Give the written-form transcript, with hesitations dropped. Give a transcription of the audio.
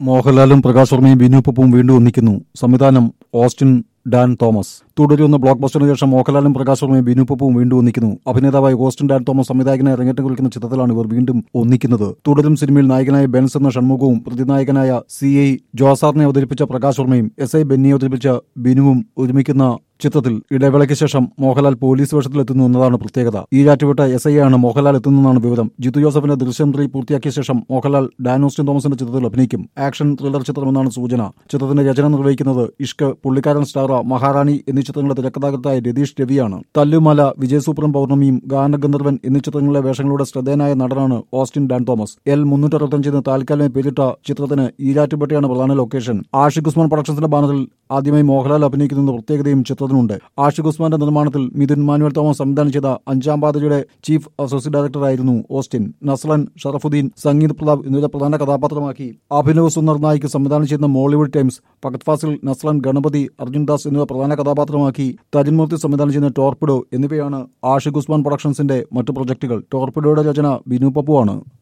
മോഹൻലാലും പ്രകാശ് വർമ്മയും ബിനു പപ്പുവും വീണ്ടും ഒന്നിക്കുന്നു. സംവിധാനം ഓസ്റ്റിൻ ഡാൻ തോമസ്. തുടരുന്ന ബ്ലോക്ക് ബസ്റ്ററിന് ശേഷം മോഹൻലാലും പ്രകാശ് വർമ്മയും ബിനു പപ്പുവും വീണ്ടും ഒന്നിക്കുന്നു. അഭിനേതാവായ ഓസ്റ്റിൻ ഡാൻ തോമസ് സംവിധായകനെ അരങ്ങേറ്റം കുറിക്കുന്ന ചിത്രത്തിലാണ് ഇവർ വീണ്ടും ഒന്നിക്കുന്നത്. തുടരും സിനിമയിൽ നായകനായ ബെൻസ് എന്ന ഷൺമുഖവും പ്രതിനായകനായ CI ജോസാറിനെ അവതരിപ്പിച്ച പ്രകാശ് വർമ്മയും SI ബെന്നിയെ അവതരിപ്പിച്ച ബിനുവും ഒരുമിക്കുന്ന ചിത്രത്തിൽ ഇടവേളയ്ക്ക് ശേഷം മോഹൻലാൽ പോലീസ് വേഷത്തിലെത്തുന്നു എന്നതാണ് പ്രത്യേകത. ഈരാറ്റുപേട്ട SI ആണ് മോഹൻലാൽ എത്തുന്നതെന്നാണ് വിവരം. ജിത്തു ജോസഫിന്റെ ദൃശ്യം 3 പൂർത്തിയാക്കിയ ശേഷം മോഹൻലാൽ ഡാൻ ഓസ്റ്റിൻ തോമസിന്റെ ചിത്രത്തിൽ അഭിനയിക്കും. ആക്ഷൻ ത്രില്ലർ ചിത്രമെന്നാണ് സൂചന. ചിത്രത്തിന്റെ രചന നിർവഹിക്കുന്നത് ഇഷ്ക്, പുള്ളിക്കാരൻ സ്റ്റാർ, മഹാറാണി എന്നീ ചിത്രങ്ങളുടെ തിരക്കഥാകൃത്തായ രതീഷ് രവിയാണ്. തല്ലുമാല, വിജയസൂപ്രം പൗർണമിയും, ഗാനഗന്ധർവൻ എന്നീ ചിത്രങ്ങളിലെ വേഷങ്ങളുടെ ശ്രദ്ധേയനായ നടനാണ് ഓസ്റ്റിൻ ഡാൻ തോമസ്. L365 എന്ന് താൽക്കാലിക പേരിട്ട ചിത്രത്തിന് ഈരാറ്റുപേട്ടയാണ് പ്രധാന ലൊക്കേഷൻ. ആഷിഖ് ഉസ്മാൻ പ്രൊഡക്ഷൻസിന്റെ ബാനറിൽ ആദ്യമായി മോഹൻലാൽ അഭിനയിക്കുന്ന പ്രത്യേകതയും ചിത്രത്തിനുണ്ട്. ആഷിഖ് ഉസ്മാന്റെ നിർമ്മാണത്തിൽ മിഥുൻ മാനുവൽ തോമസ് സംവിധാനം ചെയ്ത അഞ്ചാം പാതയുടെ ചീഫ് അസോസിയേറ്റ് ഡയറക്ടറായിരുന്നു ഓസ്റ്റിൻ. നസ്ലൻ, ഷറഫുദ്ദീൻ, സംഗീത് പ്രതാപ് എന്നിവരെ പ്രധാന കഥാപാത്രമാക്കി അഭിനവ് സുന്ദർ നായിക്ക് സംവിധാനം ചെയ്യുന്ന മോളിവുഡ് ടൈംസ്, ഫഹദ് ഫാസിൽ, നസ്ലൻ, ഗണപതി, അർജുൻ ദാസ് എന്നിവ പ്രധാന കഥാപാത്രമാക്കി തജിൻമൂർത്തി സംവിധാനം ചെയ്യുന്ന ടോർപിഡോ എന്നിവയാണ് ആഷിഖ് ഉസ്മാൻ പ്രൊഡക്ഷൻസിന്റെ മറ്റു പ്രൊജക്ടുകൾ. ടോർപിഡോയുടെ രചന ബിനു പപ്പുവാണ്.